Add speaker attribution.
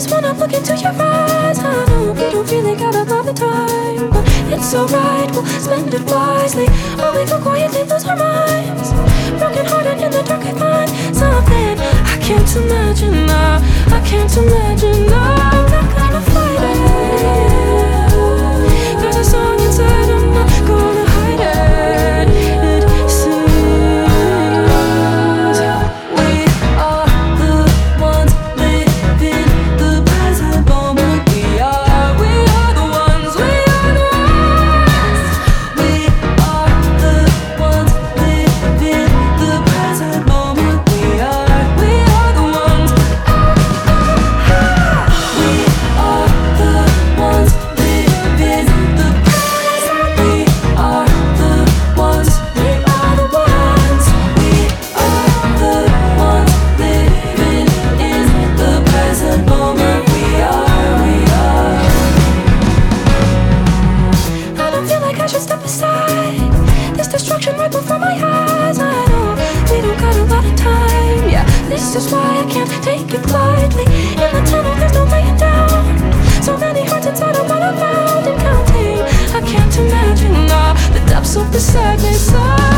Speaker 1: just wanna look into your eyes. I know we don't really got a lot of time, but it's alright, we'll spend it wisely. Or we go quietly lose our minds. Broken hearted in the dark, I find something I can't imagine. I can't imagine. I'm not gonna fight it. There's a song inside, I'm not gonna hide it. It sings. We are the ones living the present moment. We are the ones, we are the ones. We are the ones living the present moment. We are the ones. We are the ones living the present. We are the ones. We are the ones. We are the ones living in the present moment. We are. I don't feel like I should step aside. This destruction right before my eyes. I know we don't got a lot of time. Yeah, this is why I can't take it lightly. In the tunnel, there's no laying down. So many hearts inside of what I found and counting. I can't imagine the depths of the sadness.